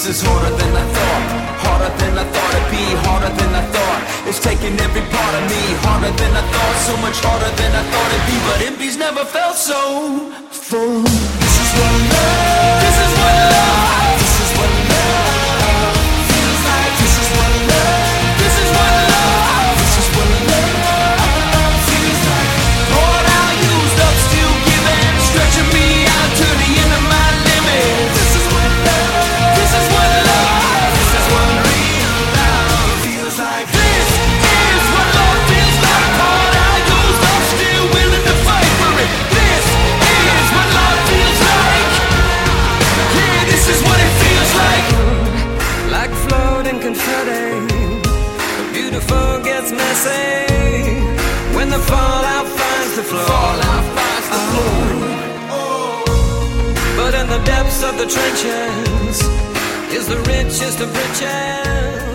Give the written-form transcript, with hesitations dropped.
This is harder than I thought. Harder than I thought it'd be. Harder than I thought. It's taking every part of me. Harder than I thought. So much harder than I thought it'd be. But MP's never felt so full. This is what love. This is what love. This is what love feels like. This is what love. This is what love. This is what love feels like. Poured out, used up, still giving, stretching me out to the end of my limits. This is what love. This is what love. This is what real love feels like. This is what love feels like. Poured out, used up, still willing to fight for it. This is what love feels like. Yeah, this is what it feels like. Like floating confetti, the beautiful gets messy when the fallout finds the floor. Fallout finds the floor. But in the depths of the trenches is the richest of riches.